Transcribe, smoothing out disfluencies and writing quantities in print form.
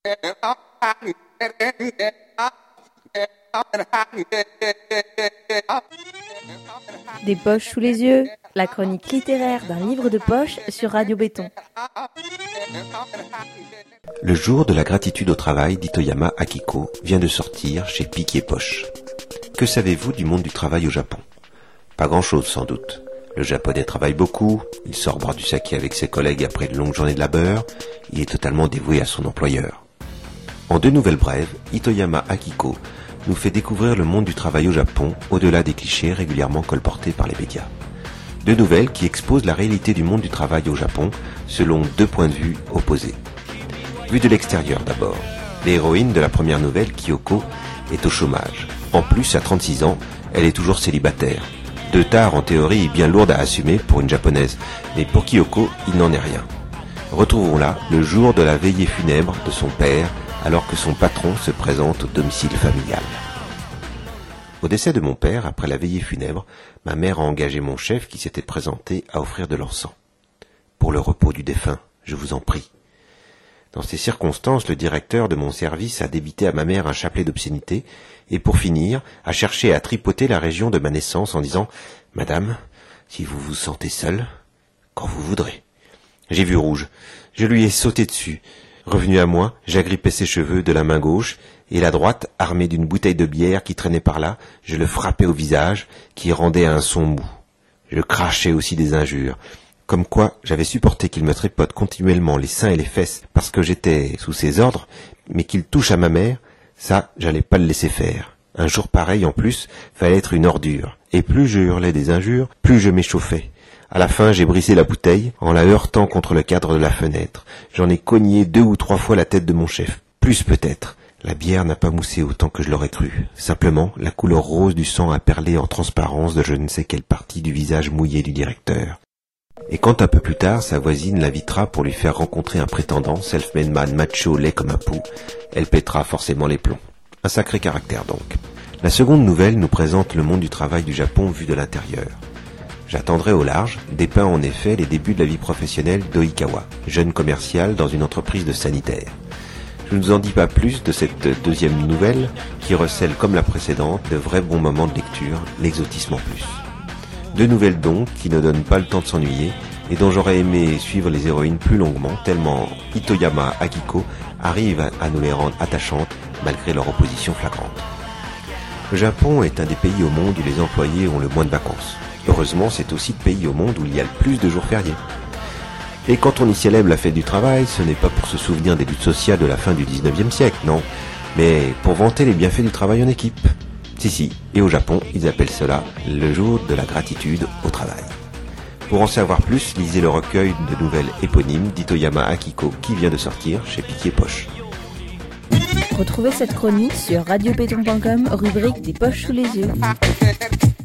Des poches sous les yeux, la chronique littéraire d'un livre de poche sur Radio Béton. Le jour de la gratitude au travail d'Itoyama Akiko vient de sortir chez Piquet Poche. Que savez-vous du monde du travail au Japon ? Pas grand-chose sans doute. Le japonais travaille beaucoup, il sort boire du saké avec ses collègues après de longues journées de labeur, il est totalement dévoué à son employeur. En 2 nouvelles brèves, Itoyama Akiko nous fait découvrir le monde du travail au Japon au-delà des clichés régulièrement colportés par les médias. 2 nouvelles qui exposent la réalité du monde du travail au Japon selon 2 points de vue opposés. Vue de l'extérieur d'abord. L'héroïne de la première nouvelle, Kyoko, est au chômage. En plus, à 36 ans, elle est toujours célibataire. 2 tares en théorie bien lourdes à assumer pour une japonaise, mais pour Kyoko, il n'en est rien. Retrouvons-la le jour de la veillée funèbre de son père, alors que son patron se présente au domicile familial. Au décès de mon père, après la veillée funèbre, ma mère a engagé mon chef qui s'était présenté à offrir de l'encens. Pour le repos du défunt, je vous en prie. Dans ces circonstances, le directeur de mon service a débité à ma mère un chapelet d'obscénité et pour finir, a cherché à tripoter la région de ma naissance en disant « Madame, si vous vous sentez seule, quand vous voudrez. » J'ai vu rouge. Je lui ai sauté dessus. Revenu à moi, j'agrippais ses cheveux de la main gauche et la droite, armée d'une bouteille de bière qui traînait par là, je le frappais au visage, qui rendait un son mou. Je crachais aussi des injures. Comme quoi, j'avais supporté qu'il me tripote continuellement les seins et les fesses parce que j'étais sous ses ordres, mais qu'il touche à ma mère, ça, j'allais pas le laisser faire. Un jour pareil, en plus, fallait être une ordure. Et plus je hurlais des injures, plus je m'échauffais. À la fin, j'ai brisé la bouteille en la heurtant contre le cadre de la fenêtre. J'en ai cogné 2 ou 3 fois la tête de mon chef. Plus peut-être. La bière n'a pas moussé autant que je l'aurais cru. Simplement, la couleur rose du sang a perlé en transparence de je ne sais quelle partie du visage mouillé du directeur. Et quand un peu plus tard, sa voisine l'invitera pour lui faire rencontrer un prétendant, self-made man macho laid comme un pou, elle pètera forcément les plombs. Un sacré caractère donc. La seconde nouvelle nous présente le monde du travail du Japon vu de l'intérieur. J'attendrai au large, dépeint en effet les débuts de la vie professionnelle d'Oikawa, jeune commercial dans une entreprise de sanitaire. Je ne vous en dis pas plus de cette 2e nouvelle qui recèle comme la précédente de vrais bons moments de lecture, l'exotisme en plus. 2 nouvelles donc qui ne donnent pas le temps de s'ennuyer et dont j'aurais aimé suivre les héroïnes plus longuement tellement Itoyama Akiko arrive à nous les rendre attachantes malgré leur opposition flagrante. Le Japon est un des pays au monde où les employés ont le moins de vacances. Heureusement, c'est aussi le pays au monde où il y a le plus de jours fériés. Et quand on y célèbre la fête du travail, ce n'est pas pour se souvenir des luttes sociales de la fin du 19e siècle, non, mais pour vanter les bienfaits du travail en équipe. Si, et au Japon, ils appellent cela le jour de la gratitude au travail. Pour en savoir plus, lisez le recueil de nouvelles éponymes d'Itoyama Akiko qui vient de sortir chez Piquet Poche. Retrouvez cette chronique sur radiobéton.com, rubrique des poches sous les yeux.